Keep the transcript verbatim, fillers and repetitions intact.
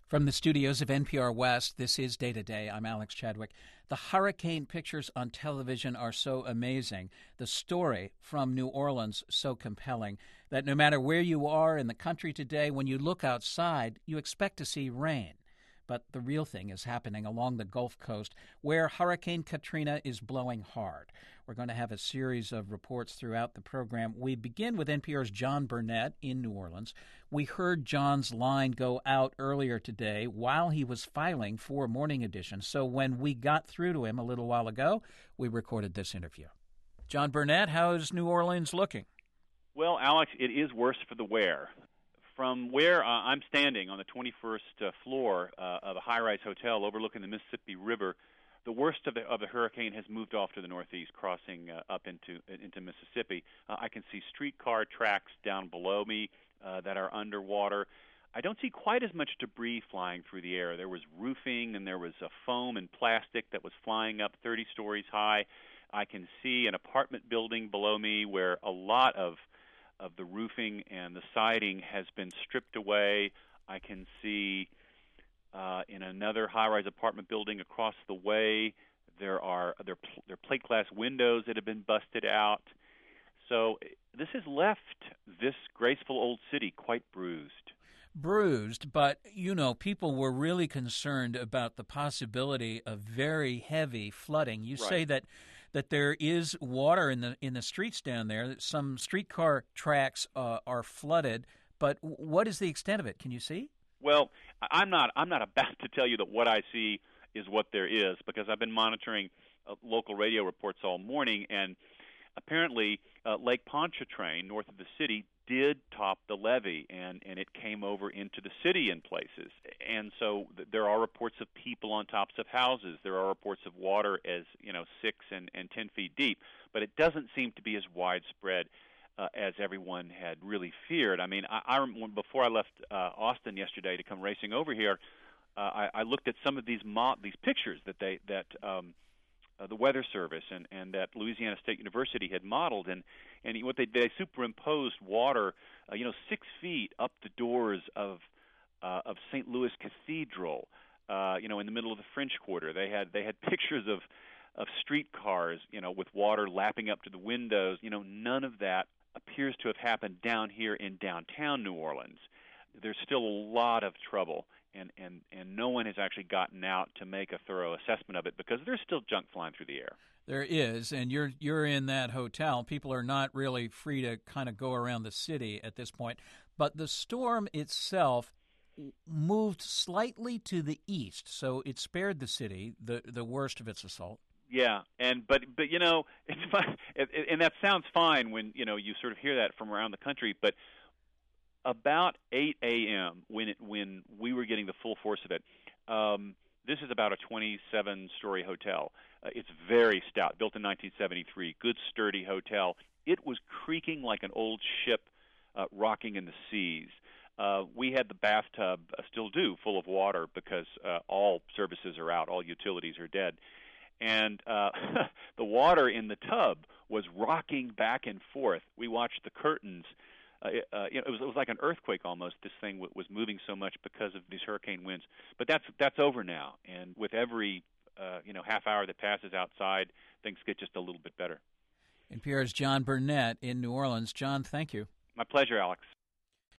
From the studios of N P R West, this is Day to Day. I'm Alex Chadwick. The hurricane pictures on television are so amazing. The story from New Orleans so compelling that no matter where you are in the country today, when you look outside, you expect to see rain. But the real thing is happening along the Gulf Coast, where Hurricane Katrina is blowing hard. We're going to have a series of reports throughout the program. We begin with N P R's John Burnett in New Orleans. We heard John's line go out earlier today while he was filing for Morning Edition. So when we got through to him a little while ago, we recorded this interview. John Burnett, how is New Orleans looking? Well, Alex, it is worse for the wear. From where uh, I'm standing on the twenty-first uh, floor uh, of a high-rise hotel overlooking the Mississippi River, the worst of the of the hurricane has moved off to the northeast, crossing uh, up into into Mississippi. Uh, I can see streetcar tracks down below me uh, that are underwater. I don't see quite as much debris flying through the air. There was roofing and there was a foam and plastic that was flying up thirty stories high. I can see an apartment building below me where a lot of of the roofing and the siding has been stripped away. I can see uh, in another high-rise apartment building across the way there are there, there are plate glass windows that have been busted out. So this has left this graceful old city quite bruised. Bruised, but, you know, people were really concerned about the possibility of very heavy flooding. You Right. say that that there is water in the in the streets down there, that some streetcar tracks uh, are flooded, but what is the extent of it? Can you see? Well, I'm not I'm not about to tell you that what I see is what there is, because I've been monitoring uh, local radio reports all morning, and apparently uh, Lake Pontchartrain, north of the city, did top the levee, and, and it came over into the city in places. And so th- there are reports of people on tops of houses. There are reports of water as, you know, six and, and ten feet deep. But it doesn't seem to be as widespread uh, as everyone had really feared. I mean, I, I when, before I left uh, Austin yesterday to come racing over here, uh, I, I looked at some of these mo- these pictures that they that um, Uh, the Weather Service and, and that Louisiana State University had modeled, and, and what they they superimposed water, uh, you know, six feet up the doors of uh, of Saint Louis Cathedral, uh, you know, in the middle of the French Quarter. They had they had pictures of of streetcars, you know, with water lapping up to the windows. You know, none of that appears to have happened down here in downtown New Orleans. There's still a lot of trouble, and, and, and no one has actually gotten out to make a thorough assessment of it because there's still junk flying through the air. There is, and you're you're in that hotel. People are not really free to kind of go around the city at this point. But the storm itself moved slightly to the east, so it spared the city the, the worst of its assault. Yeah, and but but you know, it's fun, and that sounds fine when you know you sort of hear that from around the country, but about eight a.m. when it, when we were getting the full force of it, um, this is about a twenty-seven story hotel. Uh, it's very stout, built in nineteen seventy-three, good sturdy hotel. It was creaking like an old ship uh, rocking in the seas. Uh, we had the bathtub, uh, still do, full of water because uh, all services are out, all utilities are dead. And uh, the water in the tub was rocking back and forth. We watched the curtains. Uh, uh, you know, it was it was like an earthquake almost. This thing w- was moving so much because of these hurricane winds. But that's that's over now, and with every uh, you know half hour that passes outside, things get just a little bit better. N P R's John Burnett in New Orleans. John, thank you. My pleasure, Alex.